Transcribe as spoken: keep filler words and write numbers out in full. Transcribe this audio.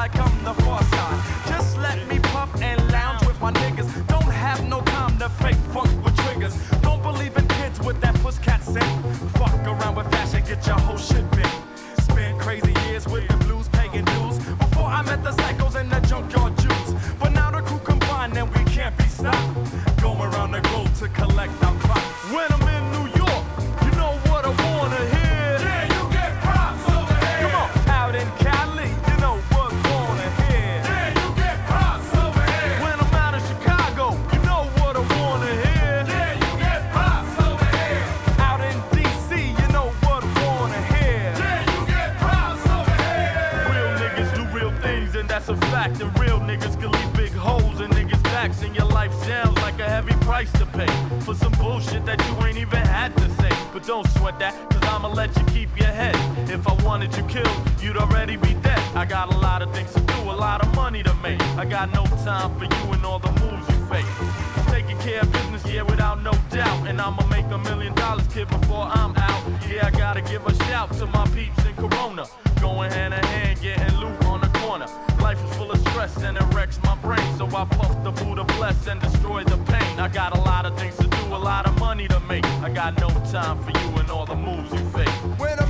like I'm the far side. Just let me puff and lounge with my niggas. Don't have no time to fake funk with triggers. Don't believe in kids with that puss cat scent. Fuck around with fashion, get your whole shit bent. Spent crazy years with the blues, paying dues. Before I met the psychos and the junkyard Jews. But now the crew combined and we can't be stopped. Going around the globe to collect our crops. When I'm in New York, you know what I wanna hear. Yeah, you get props over here. Come on, out in Cali, you know what I wanna hear. Yeah, you get props over here. When I'm out in Chicago, you know what I wanna hear. Yeah, you get props over here. Out in D C, you know what I wanna hear. Yeah, you get props over here. Real niggas do real things, and that's a fact. And real niggas can leave big holes in niggas' backs. And your life sounds like a heavy price to pay for some bullshit that you ain't even had to say. But don't sweat that, cause I'ma let you keep your head. If I wanted you killed, you'd already be dead. I got a lot of things to do, a lot of money to make. I got no time for you and all the moves you fake. Taking care of business, yeah, without no doubt. And I'ma make a million dollars, kid, before I'm out. Yeah, I gotta give a shout to my peeps in Corona. Going hand in hand, getting loot on the corner. Life is full of stress and it wrecks my brain. So I puff the Buddha bless and destroy the pain. I got a lot of things to do, a lot of money to make. I got no time for you and all the moves you fake. When